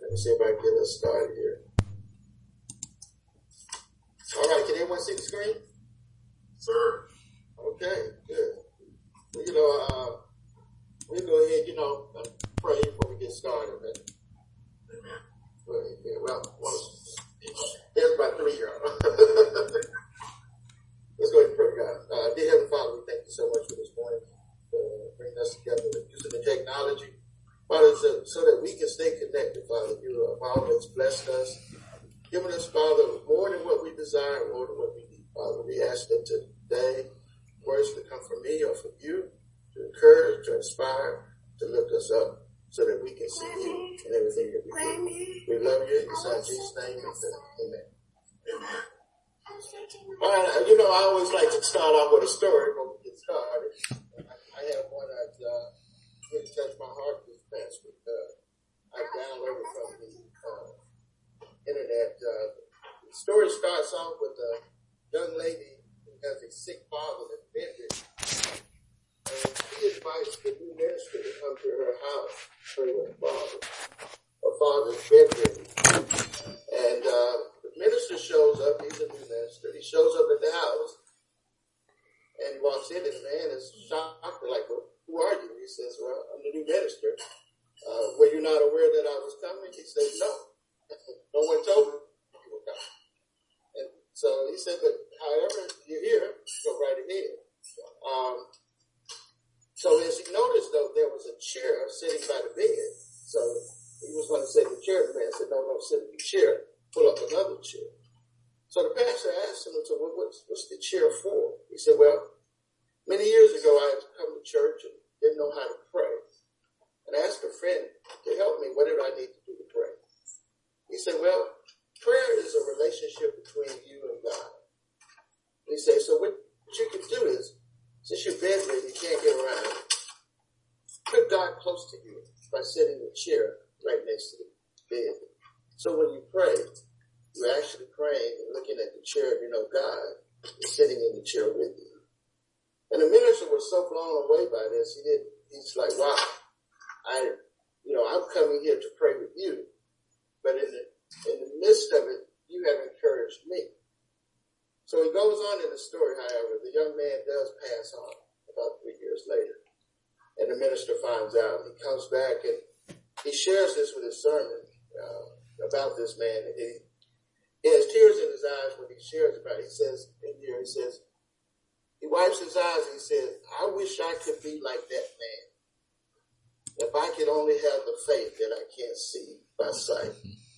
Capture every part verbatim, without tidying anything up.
Let me see if I can get us started here. All right, can everyone see the screen? Sir. Okay, good. Well, you know, uh, we'll go ahead, you know, uh, pray before we get started. Man. Amen. Well, yeah, well, well, there's my three-year-old. Let's go ahead and pray, God. Uh, dear Heavenly Father, we thank you so much for this morning, uh, bringing us together using the technology. Father, so, so that we can stay connected, Father. You have always blessed us, giving us, Father, more than what we desire, more than what we need, Father. We ask that today, words to come from me or from you, to encourage, to inspire, to lift us up, so that we can see you in everything that we do. We love you. In your Son, Jesus' name, amen. Amen. All right, you know, I always like to start off with a story when we get started. I, I have one that uh, really touched my heart this past week. Uh, I downloaded from the uh, internet. Uh, the story starts off with a young lady who has a sick father that's bedridden. And she invites the new minister to come to her house to pray with her father. Her father's bedridden. And uh, the minister shows up. He's a new minister. He shows up at the house. And he walks in, and the man is shocked. Like, well, who are you? He says, well, I'm the new minister. Uh, were you not aware that I was coming? He says, no. No one told me you were coming. And so he said, but however you're here, go right ahead. Um, so as he noticed, though, there was a chair sitting by the bed. So he was going to sit in the chair. The man said, no, no, sit in the chair. Pull up another chair. So the pastor asked him, so well, what's, what's the chair for? He said, well, many years ago, I had come to church and didn't know how to pray. And I asked a friend to help me. What did I need to do to pray? He said, well, prayer is a relationship between you and God. And he said, so what you can do is, since you're bedridden, you can't get around, put God close to you by sitting in a chair right next to the bed. So when you pray, you're actually praying and looking at the chair, you know, God is sitting in the chair with you. And the minister was so blown away by this, he did, he's like, wow, I, you know, I'm coming here to pray with you. But in the, in the midst of it, you have encouraged me. So he goes on in the story, however, the young man does pass on about three years later. And the minister finds out. He comes back and he shares this with his sermon uh, about this man. And he, he has tears in his eyes when he shares about it. He says, in here, he says, he wipes his eyes and he says, I wish I could be like that man. If I could only have the faith that I can't see by sight.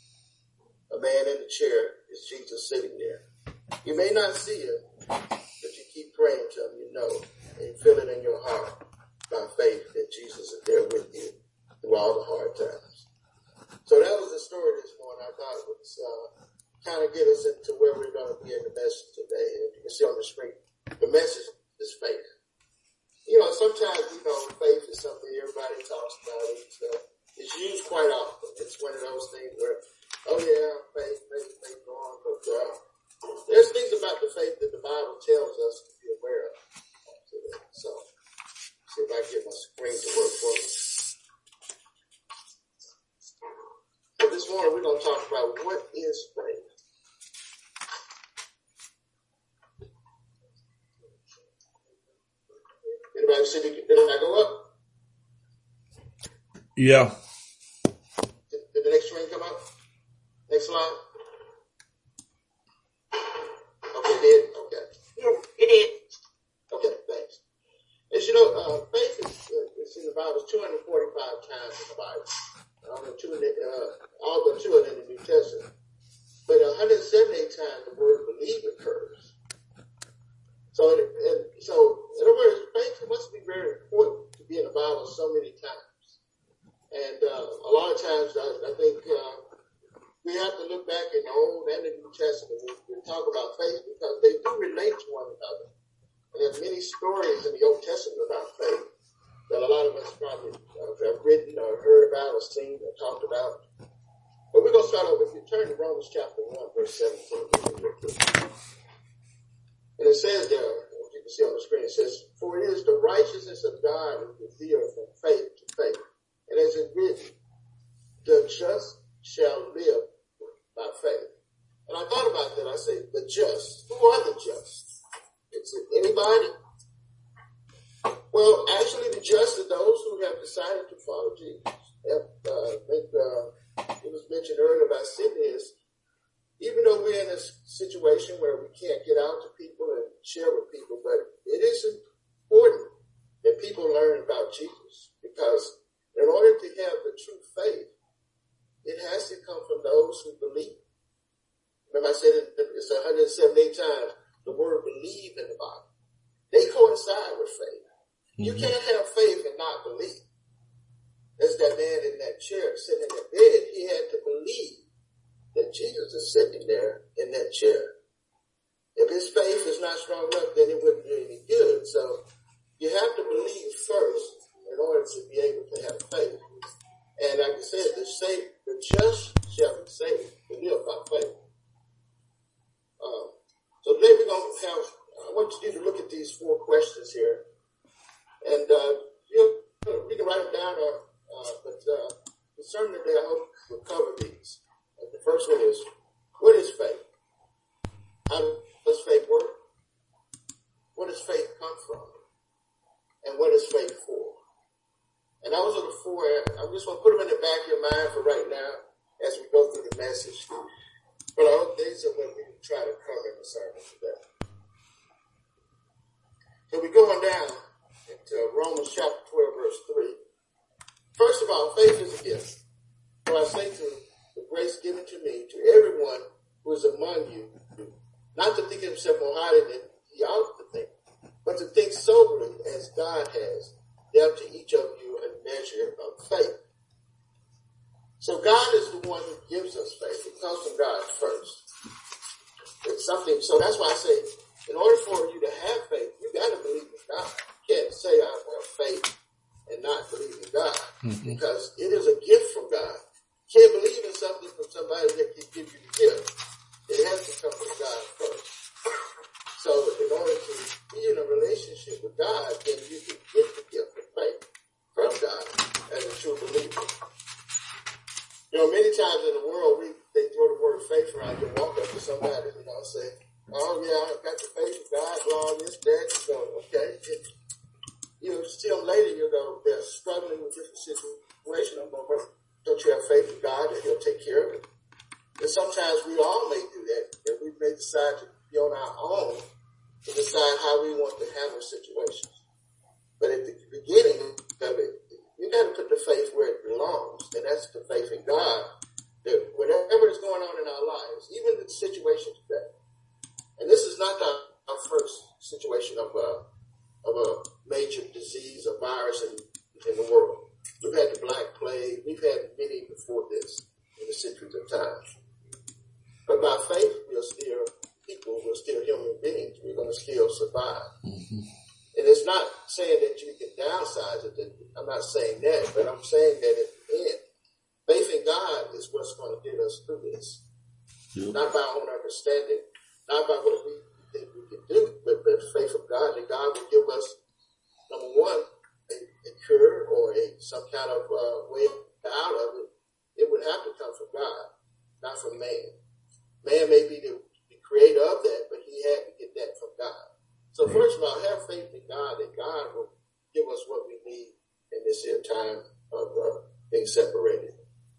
A man in the chair is Jesus sitting there. You may not see him, but you keep praying to him, you know, and you feel it in your heart by faith that Jesus is there with you through all the hard times. So that was the story this morning. I thought it would uh, kind of get us into where we're going to be in the message today. As you can see on the screen, the message is faith. You know, sometimes, you know, faith is something everybody talks about. It's, uh, it's used quite often. It's one of those things where, oh yeah, faith, faith, faith, go on. But uh, there's things about the faith that the Bible tells us to be aware of. So, see if I can get my screen to work for me. So this morning we're going to talk about what is faith. Anybody see me? Did I go up? Yeah. Did, did the next screen come up? Next slide. Okay, it did? Okay. Yeah, it did. Okay, thanks. As you know, uh, faith is, uh, it's in the Bible, it's two hundred forty-five times in the Bible. All but two, uh, all but two of them in the New Testament. But one hundred seventy-eight times the word believe occurs. So, and, so, in other words, faith must be very important to be in the Bible so many times. And uh, a lot of times, I, I think uh, we have to look back in the Old and the New Testament and talk about faith because they do relate to one another. And there's many stories in the Old Testament about faith that a lot of us probably uh, have written or heard about or seen or talked about. But we're going to start off with, you turn to Romans chapter one, verse seventeen. And it says there, as you can see on the screen, it says, for it is the righteousness of God is revealed from faith to faith. And as it written, the just shall situation where we can't get out to people and share with people, but it is important that people learn about Jesus, because in order to have the true faith, it has to come from those who believe. Remember I said it, it's one hundred seventy-eight times the word believe in the Bible. They coincide with faith. Mm-hmm. You can't have faith and not believe. As that man in that chair sitting in that bed, he had to believe that Jesus is sitting there in that chair. If his faith is not strong enough, then it wouldn't do any good. So you have to believe first in order to be able to have faith. And like I said, the saved, the just shall be saved, to live by faith. Um, so today we're going to have, I want you to look at these four questions here. And uh, you know, we can write them down, or, uh, but uh, concerning today, I hope we'll cover these. The first one is, what is faith? How does faith work? Where does faith come from? And what is faith for? And those are the four. I'm just going to put them in the back of your mind for right now as we go through the message. But I hope these are what we try to cover in the sermon today. So we're going down into Romans chapter twelve, verse three. First of all, faith is a gift. For I say to the grace given to me, to everyone who is among you, not to think of himself more highly than he ought to think, but to think soberly as God has dealt to each of you a measure of faith. So God is the one who gives us faith. It comes from God first. It's something, so that's why I say, in order for you to have faith, you got to believe in God. You can't say I have faith and not believe in God, mm-hmm. because it is a gift from God. You can't believe in something from somebody that can give you the gift. It has to come from God first. So in order to be in a relationship with God, then you can get the gift of faith from God as a true believer. You know, many times in the world, we they throw the word faith around. You walk up to somebody, you know, say, "Oh yeah, I got the faith of God, all this, that." You go, okay. And, you know, still later, you know, they're struggling with different situations. I'm going, well, don't you have faith in God that He'll take care of it? And sometimes we all may do that, and we may decide to be on our own to decide how we want to handle situations. But at the beginning of it, you got to put the faith where it belongs, and that's the faith in God. That whatever is going on in our lives, even the situation today, and this is not our, our first situation of a of a major disease, a virus in, in the world. We've had the Black Plague. We've had many before this in the centuries of time. But by faith, we're still people. We're still human beings. We're going to still survive. Mm-hmm. And it's not saying that you can downsize it. I'm not saying that, but I'm saying that at the end, faith in God is what's going to get us through this. Yep. Not by our own understanding, not by what we think we can do, but the faith of God, that God will give us, number one, a, a cure or a some kind of uh, way out of it. It would have to come from God, not from man. Man may be the, the creator of that, but he had to get that from God. So first of all, have faith in God, that God will give us what we need in this here time of uh, being separated.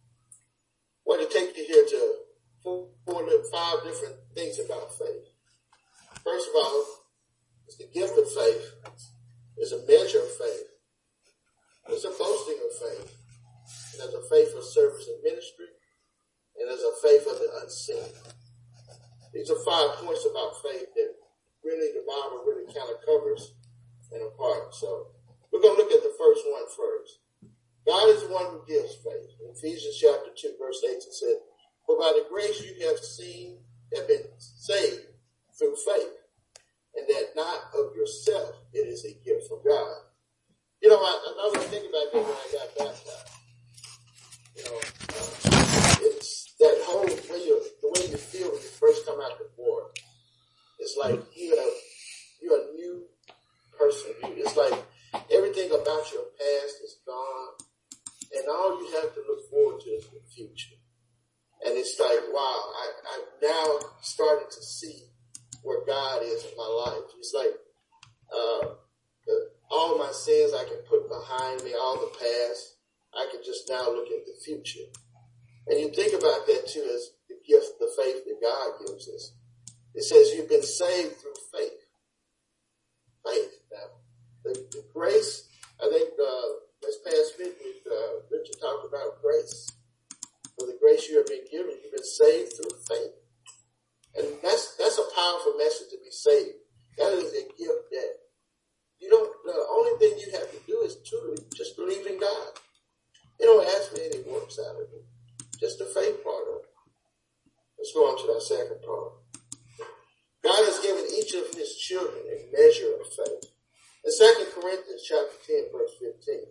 I want to take you here to four, four, five different things about faith. First of all, it's the gift of faith. It's a measure of faith. It's a boasting of faith. And there's a faith of service and ministry. And there's a faith of the unseen. These are five points about faith that really the Bible really kind of covers in a part. So we're going to look at the first one first. God is the one who gives faith. In Ephesians chapter two, verse eight, it said, "For by the grace you have seen, have been saved through faith, and that not of yourself, it is a gift from God." You know, I, I was thinking about that when I got baptized. You know, uh, it's that whole way you, the way you feel when you first come out the water. It's like you're a, you're a new person. It's like everything about your past is gone, and all you have to look forward to is the future. And it's like, wow, I, I'm now starting to see where God is in my life. It's like uh, the, all my sins I can put behind me, all the past. I can just now look at the future. And you think about that too as the gift, the faith that God gives us. It says you've been saved through faith. Faith. Now, the, the grace, I think uh, this past week, uh, Richard talked about grace. For the grace you have been given, you've been saved through faith. And that's that's a powerful message, to be saved. That is a gift that you don't, the only thing you have to do is truly just believe in God. You don't ask for any works out of it. Just the faith part of it. Let's go on to that second part. God has given each of his children a measure of faith. In Second Corinthians chapter ten, verse fifteen.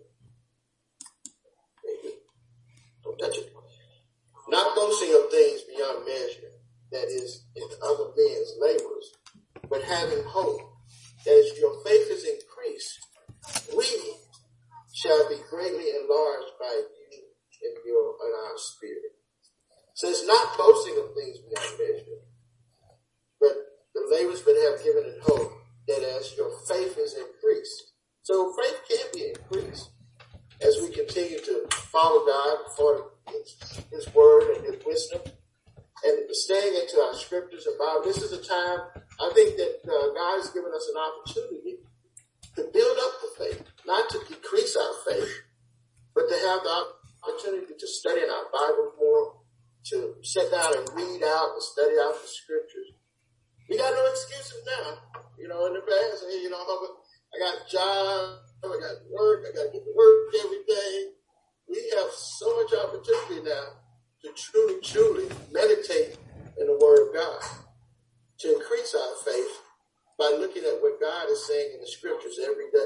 Don't touch it. Not boasting of things beyond measure, that is, in other men's labors, but having hope that as your faith is increased, we shall be greatly enlarged by you in your in our spirit. So it's not boasting of things beyond measure, but the labors but have given it hope that as your faith is increased. So faith can be increased as we continue to follow God, follow his, his word and his wisdom, and staying into our scriptures about this is a time, I think that uh, God has given us an opportunity to build up the faith, not to decrease our faith, but to have the opportunity to study in our Bible more, to sit down and read out and study out the scriptures. We got no excuses now. You know, in the past, you know, I got a job, I got work, I got to get to work every day. We have so much opportunity now to truly, truly meditate in the Word of God, to increase our faith by looking at what God is saying in the Scriptures every day.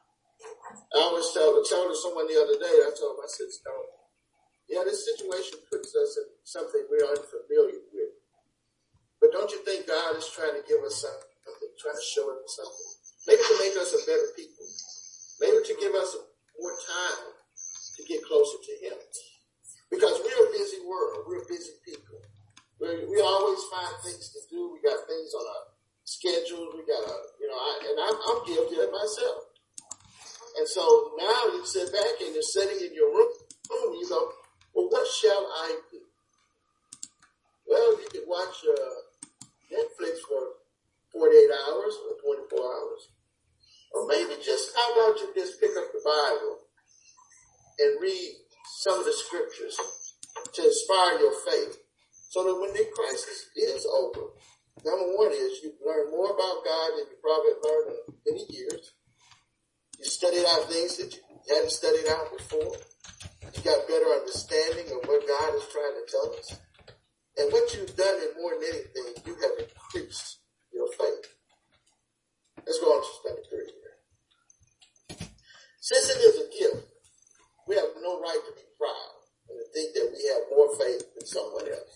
I always tell, told someone the other day, I told my sister, yeah, this situation puts us in something we're unfamiliar with. But don't you think God is trying to give us something, trying to show us something? Maybe to make us a better people. Maybe to give us more time to get closer to Him. Because we're a busy world. We're busy people. We're, we always find things to do. We got things on our schedules. We got, a, you know, I, and I'm, I'm guilty of it myself. And so now you sit back and you're sitting in your room and you go, well, what shall I do? Well, you could watch uh, Netflix for forty-eight hours or twenty-four hours. Or maybe just, how about you just pick up the Bible and read some of the scriptures to inspire your faith, so that when the crisis is over, number one is you learn more about God than you probably learned in many years. You studied out things that you hadn't studied out before. You got better understanding of what God is trying to tell us. And what you've done, in more than anything, you have increased your faith. Let's go on to study three here. Since it is a gift, we have no right to be proud and to think that we have more faith than someone else.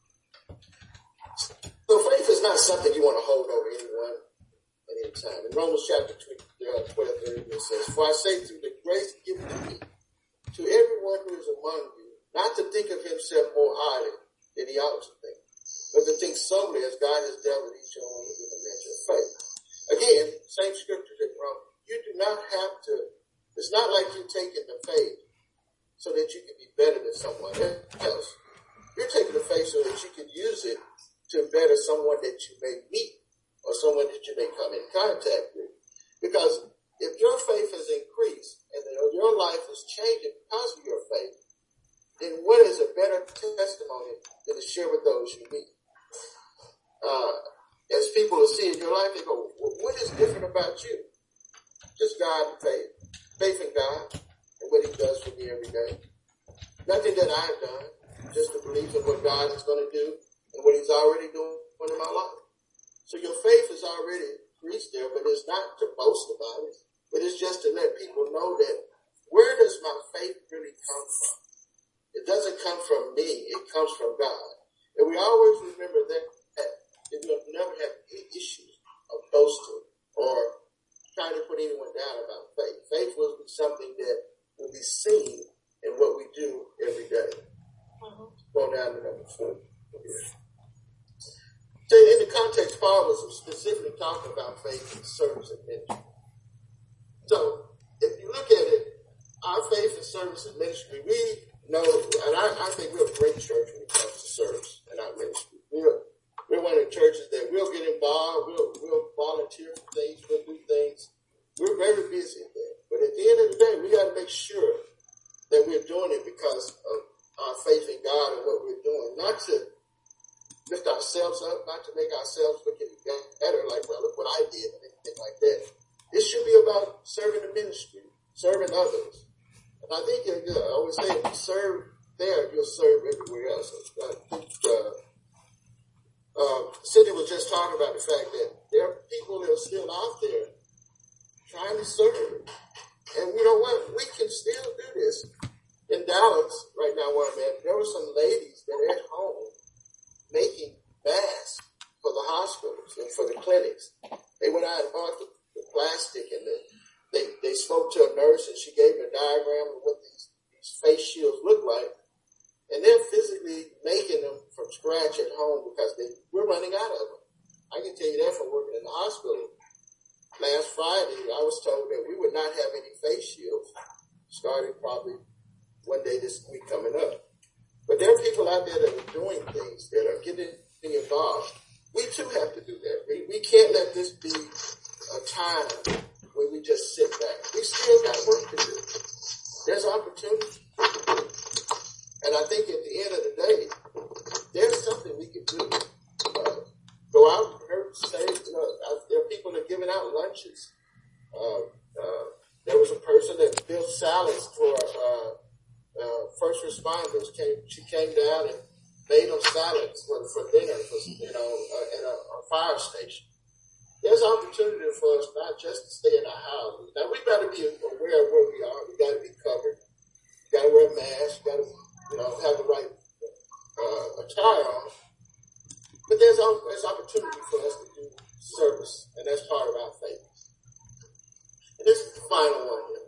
So faith is not something you want to hold over anyone at any time. In Romans chapter twelve, it says, for I say through the grace given to me, to everyone who is among you, not to think of himself more highly than he ought to think, but to think soberly as God has dealt with each one with a measure of faith. Again, same scriptures in Romans. You do not have to, it's not like you're taking the faith so that you can be better than someone else. You're taking the faith so that you can use it to better someone that you may meet or someone that you may come in contact with. Because if your faith has increased and your life is changing because of your faith, then what is a better testimony than to share with those you meet? Uh, as people are seeing your life, they go, well, what is different about you? Just God and faith. Faith in God and what He does for me every day. Nothing that I've done, just the belief in what God is going to do and what He's already doing in my life. So your faith is already increased there, but it's not to boast about it, but it's just to let people know that where does my faith really come from? It doesn't come from me, it comes from God. And we always remember that, that we'll never have issues of boasting or trying to put anyone down about faith. Faith will be something that will be seen in what we do every day. Mm-hmm. Go down to number four. So in the context, Paul was specifically talking about faith in service and ministry. So if you look at it, our faith in service and ministry, we know, and I, I think we're a great church when it comes to service and our ministry. We're, we're one of the churches that we'll what we're doing, not to lift ourselves up, not to make ourselves look any better, like, well, look what I did, and anything like that. It should be about serving the ministry, serving others. And I think, you know, I always say, if you serve there, you'll serve everywhere else. I think, uh, uh, Cindy was just talking about the fact that there are people that are still out there trying to serve. And you know what? We can still do this. In Dallas, right now where I'm at, there were some ladies that are at home making masks for the hospitals and for the clinics. They went out and bought the, the plastic, and the, they, they spoke to a nurse, and she gave them a diagram of what these, these face shields look like. And they're physically making them from scratch at home because they, we're running out of them. I can tell you that from working in the hospital. Last Friday, I was told that we would not have any face shields starting probably one day this week coming up. But there are people out there that are doing things, that are getting involved. We too have to do that. We, we can't let this be a time where we just sit back. We still got work to do. There's opportunity. And I think at the end of the day, there's something we can do. Uh, go out and say, you know, there are people that are giving out lunches. Uh, uh, there was a person that built salads for uh, uh, first responders. Came, she came down and made them salads for, for dinner, for, you know, uh, at a, a fire station. There's opportunity for us not just to stay in our houses. Now, we got to be aware of where we are. We got to be covered. We got to wear masks. We got to, you know, have the right uh, attire on. But there's, there's opportunity for us to do service, and that's part of our faith. And this is the final one here.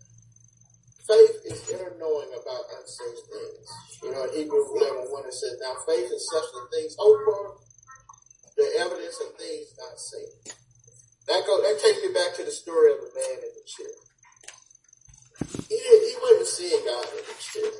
Faith is inner knowing about unseen things. You know, in Hebrews eleven one it says, now faith is substance of things hoped for, the evidence of things not seen. That go, that takes me back to the story of the man in the chair. He didn't, he wasn't seeing God in the chair.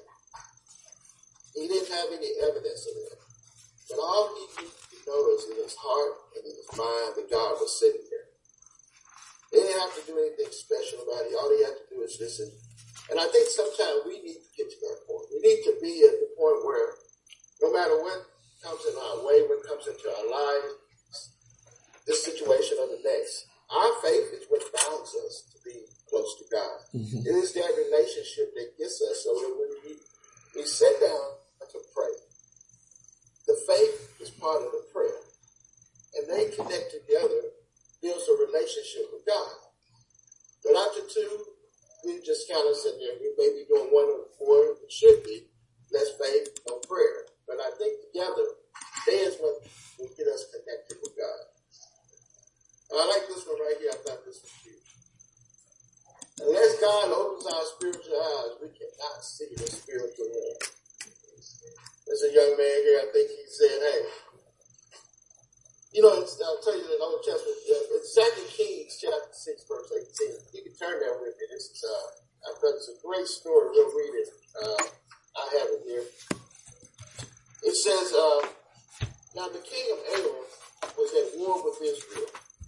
He didn't have any evidence of it. But all he could know is in his heart and in his mind that God was sitting there. He didn't have to do anything special about it. All he had to do is listen. And I think sometimes we need to get to that point. We need to be at the point where no matter what comes in our way, what comes into our lives, this situation or the next, our faith is what bounds us to be close to God. Mm-hmm. It is that relationship that gets us so that when we, we sit down to pray, the faith is part of the prayer. And they connect together, builds a relationship with God. But after two, we just kind of sit there. We may be doing one or four. It should be less faith, no prayer. But I think together, that is what will get us connected with God. And I like this one right here. I thought this was huge. Unless God opens our spiritual eyes, we cannot see the spiritual realm. There's a young man here, I think he said, hey, you know, it's, I'll tell you in the Old Testament, uh, it's Second Kings chapter six, verse eighteen. You can turn there with me. This is, uh, I thought it's a great story. We'll read it. Uh, I have it here. It says, uh, now the king of Aram was at war with Israel.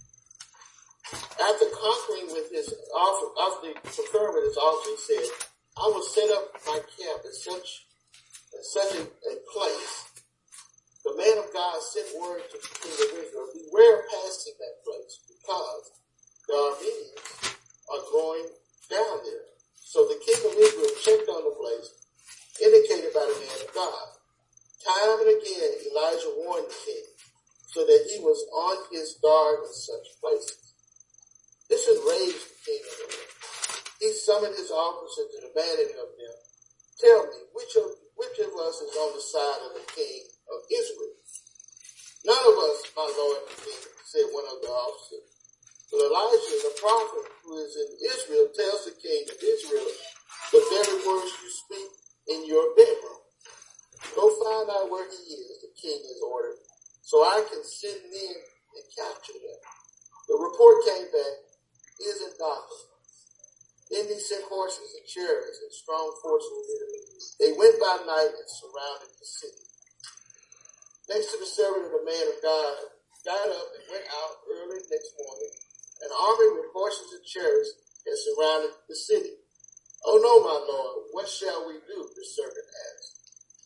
After conquering with his offer, after concurring with his offer, he said, I will set up my camp in such, in such a, a place. The man of God sent word to the king of Israel, beware passing that place, because the Arameans are going down there. So the king of Israel checked on the place, indicated by the man of God. Time and again, Elijah warned the king, so that he was on his guard in such places. This enraged the king of Israel. He summoned his officers and demanded of them, tell me, which of, which of us is on the side of the king of Israel? None of us, my lord the king, said one of the officers. But Elijah, the prophet who is in Israel, tells the king of Israel the very words you speak in your bedroom. Go find out where he is, the king has ordered, so I can send men and capture him. The report came back, he is in Dothan. Then he sent horses and chariots and strong forces. They went by night and surrounded the city. Next to the servant of the man of God, got up and went out early next morning. An army with horses and chariots had surrounded the city. Oh no, my lord, what shall we do? The servant asked.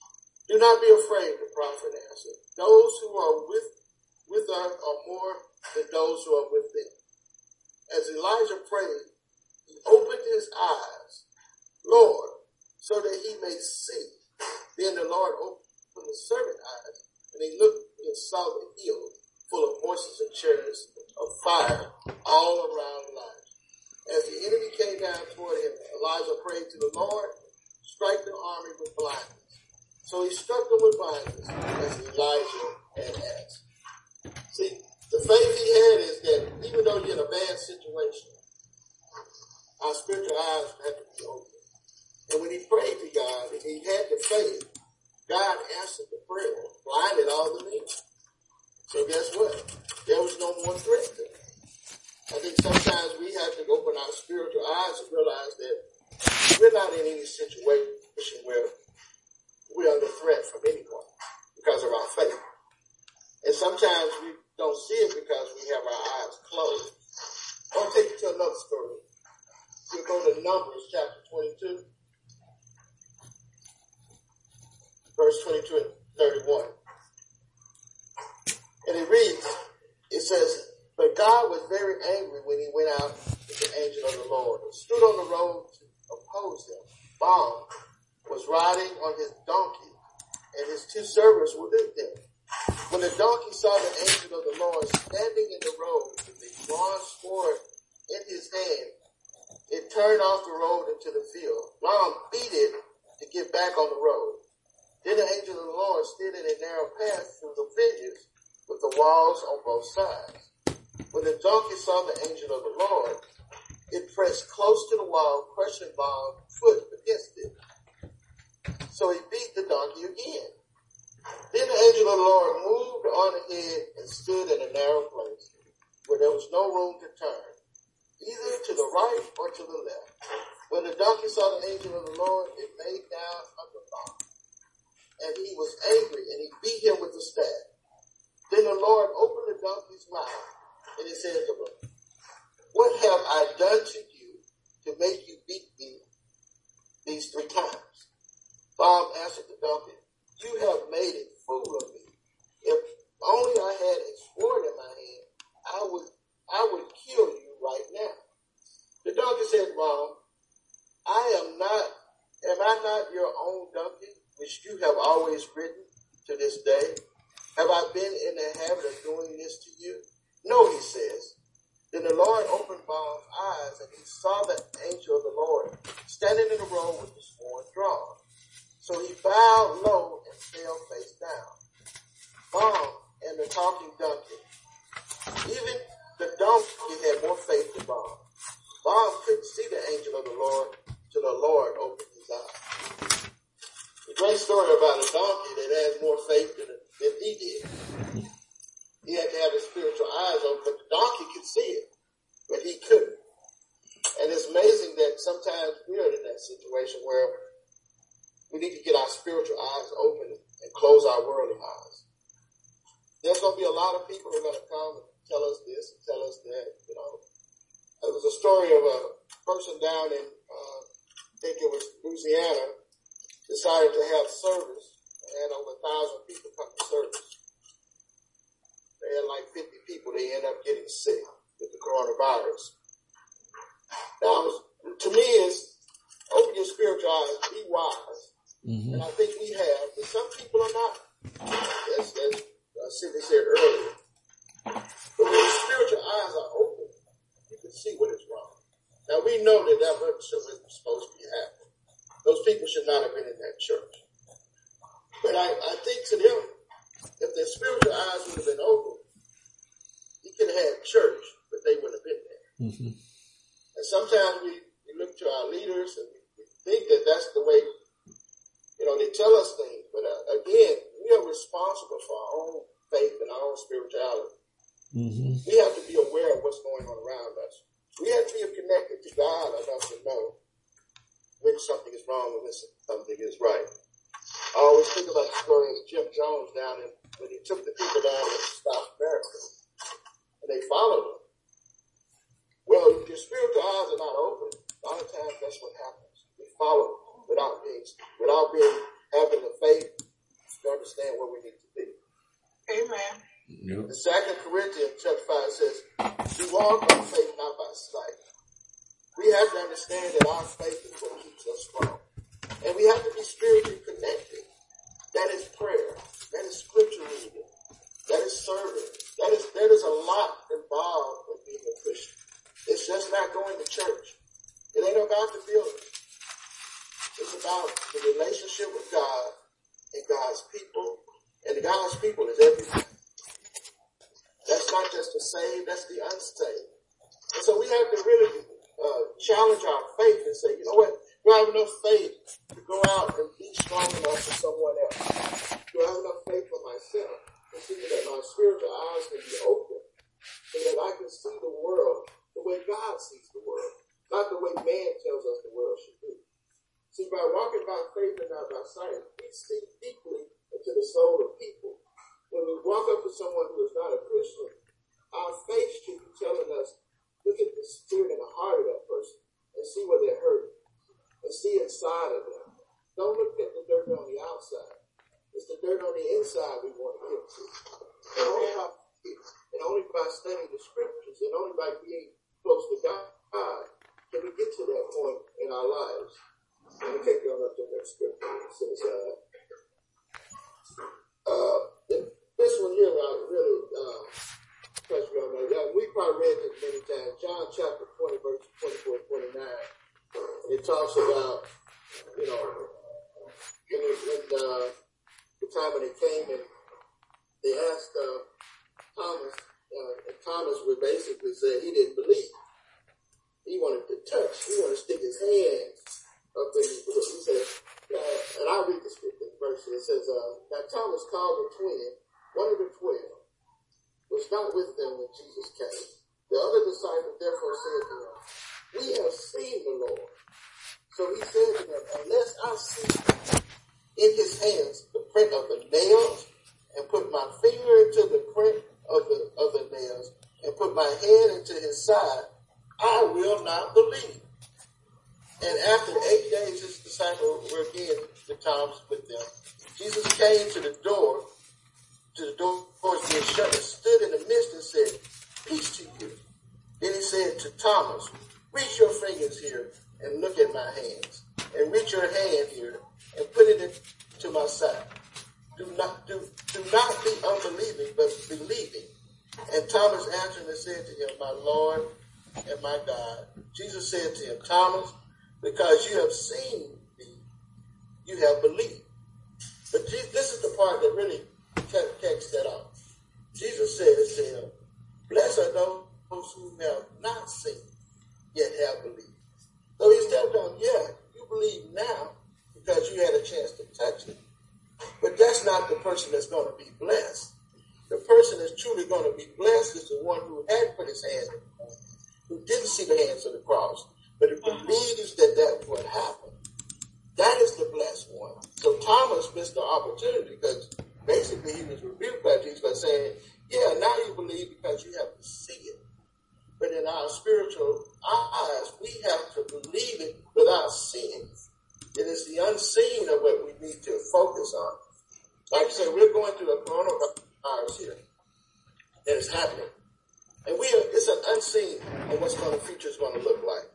Do not be afraid, the prophet answered. Those who are with, with us are more than those who are with them. As Elijah prayed, he opened his eyes, Lord, so that he may see. Then the Lord opened his servant's eyes, and he looked and saw the hill full of horses and chariots of fire all around Elijah. As the enemy came down toward him, Elijah prayed to the Lord, strike the army with blindness. So he struck them with blindness, as Elijah had asked. See, the faith he had is that even though you're in a bad situation, our spiritual eyes have to be open. And when he prayed to God and he had the faith, God answered the prayer, blinded all the men. So guess what? There was no more threat to him. I think sometimes we have to open our spiritual eyes and realize that we're not in any situation where we're under threat from anyone because of our faith. And sometimes we don't see it because we have our eyes closed. I want to take you to another story. We'll go to Numbers chapter twenty-two, verse twenty-two and thirty-one. And it reads, it says, but God was very angry when he went out with the angel of the Lord and stood on the road to oppose him. Balaam was riding on his donkey, and his two servants were with him. When the donkey saw the angel of the Lord standing in the road with a drawn sword in his hand, it turned off the road into the field. Balaam beat it to get back on the road. Then the angel of the Lord stood in a narrow path through the vineyards with the walls on both sides. When the donkey saw the angel of the Lord, it pressed close to the wall, crushing Balaam's foot against it. So he beat the donkey again. Then the angel of the Lord moved on ahead and stood in a narrow place where there was no room to turn, either to the right or to the left. When the donkey saw the angel of the Lord, it lay down under Balaam. And he was angry, and he beat him with the staff. Then the Lord opened the donkey's mouth, and he said to him, what have I done to you to make you beat me these three times? Balaam answered the donkey, you have made a fool of me. If only I had a sword in my hand, I would I would kill you right now. The donkey said, Balaam, I am not, am I not your own donkey, which you have always ridden to this day? Have I been in the habit of doing this to you? No, he says. Then the Lord opened Balaam's eyes, and he saw the angel of the Lord standing in the road with the sword drawn. So he bowed low and fell face down. Balaam and the talking donkey. Even the donkey had more faith than Balaam. Balaam couldn't see the angel of the Lord till the Lord opened his eyes. A great story about a donkey that has more faith than, than he did. He had to have his spiritual eyes open, but the donkey could see it, but he couldn't. And it's amazing that sometimes we are in that situation where we need to get our spiritual eyes open and close our worldly eyes. There's going to be a lot of people who are going to come and tell us this and tell us that, you know. There was a story of a person down in, uh, I think it was Louisiana, decided to have service and had over a thousand people come to service. They had like fifty people. They ended up getting sick with the coronavirus. Now, to me, is open your spiritual eyes, be wise. Mm-hmm. And I think we have, but some people are not. As, as uh, Cindy said earlier. But when your spiritual eyes are open, you can see what is wrong. Now, we know that that wasn't supposed to be happening. Those people should not have been in that church. But I, I think to them, if their spiritual eyes would have been open, you could have had church, but they wouldn't have been there. Mm-hmm. And sometimes we, we look to our leaders and we think that that's the way, you know, they tell us things. But uh, again, we are responsible for our own faith and our own spirituality. Mm-hmm. We have to be aware of what's going on around us. We have to be connected to God enough to know when something is wrong and when something is right. I always think about the story of Jim Jones down in, when he took the people down in South America, and they followed him. Well, if your spiritual eyes are not open, a lot of times that's what happens. We follow without being, without being, having the faith to understand where we need to be. Amen. Yep. The Second Corinthians chapter five says, we walk by faith, not by sight. We have to understand that our faith is what keeps us strong. And we have to be spiritually connected. That is prayer. That is scripture reading. That is serving. That is, there is a lot involved with being a Christian. It's just not going to church. It ain't about the building. It's about the relationship with God and God's people. And the God's people is everything. That's not just the saved, that's the unsaved. And so we have to really uh, challenge our faith and say, you know what? Do I have enough faith to go out and be strong enough for someone else? Do I have enough faith for myself to see that my spiritual eyes can be open so that I can see the world the way God sees the world, not the way man tells us the world should be. See, by walking by faith and not by sight, we see deeply into the soul of people. When we walk up to someone who is not a Christian, our faith should be telling us, look at the spirit and the heart of that person and see where they're hurting and see inside of them. Don't look at the dirt on the outside. It's the dirt on the inside we want to get to. And only by, and only by studying the scriptures and only by being close to God can we get to that point in our lives. Let me take you on up to that scripture. It says, uh, uh, this one here, I really uh, touched on that. Yeah, we probably read this many times. John chapter twenty, verse twenty-four, twenty-nine. It talks about, you know, in, in uh, the time when they came and they asked uh, Thomas, uh, and Thomas would basically say he didn't believe. He wanted to touch. He wanted to stick his hand up in his book. He said, uh, and I'll read this verse. It says, uh, now Thomas called the twin, one of the twelve, was not with them when Jesus came. The other disciple therefore said to him, we have seen the Lord. So he said to them, unless I see in his hands the print of the nails, and put my finger into the print of the of the nails, and put my hand into his side, I will not believe. And after eight days, his disciples were again the Thomas with them. Jesus came to the door, to the doors being shut, and stood in the midst and said, peace to you. Then he said to Thomas, reach your fingers here and look at my hands, and reach your hand here and put it into my side. Do not do, do not be unbelieving, but believing. And Thomas answered and said to him, my Lord and my God. Jesus said to him, Thomas, because you have seen me, you have believed. But this is the part that really takes that off. Jesus says to him, blessed are those who have not seen, yet have believed. So he's telling them, yeah, you believe now because you had a chance to touch it. But that's not the person that's going to be blessed. The person that's truly going to be blessed is the one who had put his hand in the who didn't see the hands of the cross, but who believes that that's what happened. That is the blessed one. So Thomas missed the opportunity because basically he was rebuked by Jesus by saying, yeah, now you believe because you have to see it. But in our spiritual eyes, we have to believe it without seeing it. It is the unseen of what we need to focus on. Like I said, we're going through a coronavirus here that is happening. And we are, it's an unseen of what's going the future is going to look like.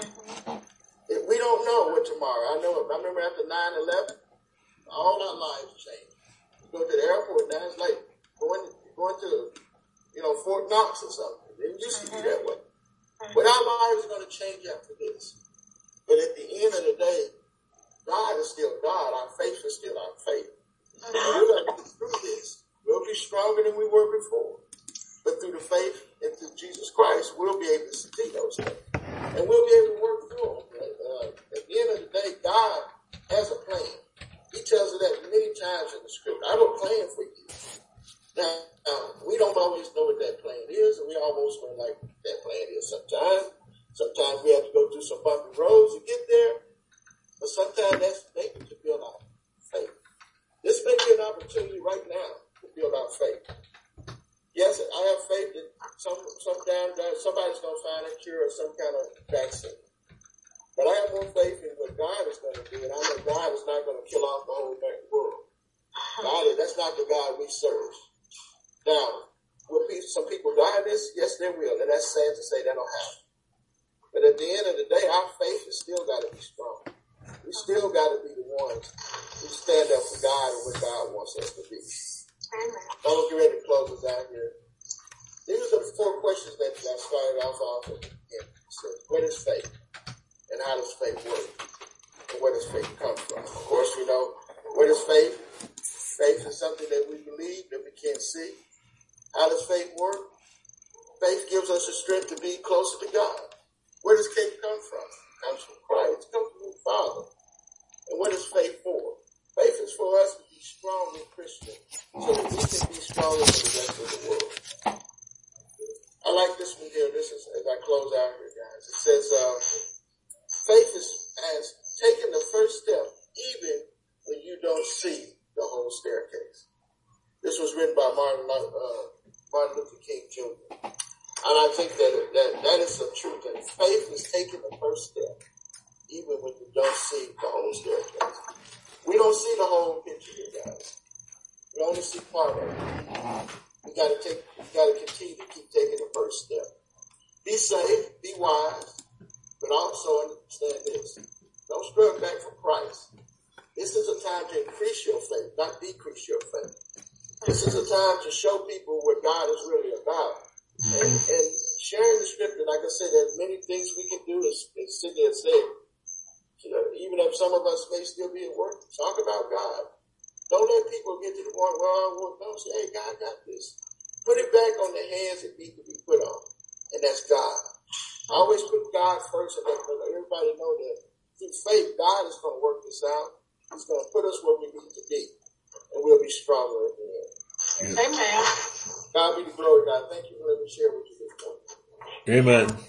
If we don't know what tomorrow. I know. I remember after nine eleven, all our lives changed. You go to the airport now, it's like going going to, you know, Fort Knox or something. It used to be that way. But our lives are going to change after this. But at the end of the day, God is still God. Our faith is still our faith. And we're going to get through this. We'll be stronger than we were before. But through the faith and through Jesus Christ, we'll be able to see those things. And we'll be able to work through them. Uh, at the end of the day, God has a plan. He tells us that many times in the scripture. I have a plan for you. Now, uh, we don't always know what that plan is, and we almost know like that plan is sometimes. Sometimes we have to go through some bumpy roads to get there. But sometimes that's maybe to build our faith. This may be an opportunity right now to build our faith. Yes, I have faith that some sometime somebody's going to find a cure or some kind of vaccine. But I have more faith in what God is going to do, and I know God is not going to kill off the whole world. God, that's not the God we serve. Now, will some people die in this? Yes, they will. And that's sad to say that don't happen. But at the end of the day, our faith has still got to be strong. We still got to be the ones who stand up for God and what God wants us to be. Amen. I'm going to get ready to close us out here. These are the four questions that I started off with. So, what is faith? And how does faith work? And where does faith come from? Of course, you know, what is faith? Faith is something that we believe that we can't see. How does faith work? Faith gives us the strength to be closer to God. Where does faith come from? It comes from Christ. It comes from the Father. And what is faith for? Faith is for us to be strong in Christian so that we can be stronger than the rest of the world. I like this one here. This is, as I close out here, guys. It says, uh, faith is, has taken the first step even when you don't see the whole staircase. This was written by Martin, uh, Martin Luther King Junior And I think that, that that is some truth. That faith is taking the first step even when you don't see the whole staircase. We don't see the whole picture here, guys. We only see part of it. We gotta take, we gotta continue to keep taking the first step. Be safe, be wise, but also understand this. Don't struggle back for Christ. This is a time to increase your faith, not decrease your faith. This is a time to show people what God is really about. And, and sharing the scripture, like I said, there's many things we can do as, as Cindy had said. You know, even if some of us may still be at work, talk about God. Don't let people get to the point where, well, don't say, hey, God got this. Put it back on the hands that need to be put on. And that's God. I always put God first and let everybody know that through faith, God is going to work this out. He's going to put us where we need to be. And we'll be stronger at the end. Amen. God be the glory, God. Thank you for letting me share with you this morning. Amen.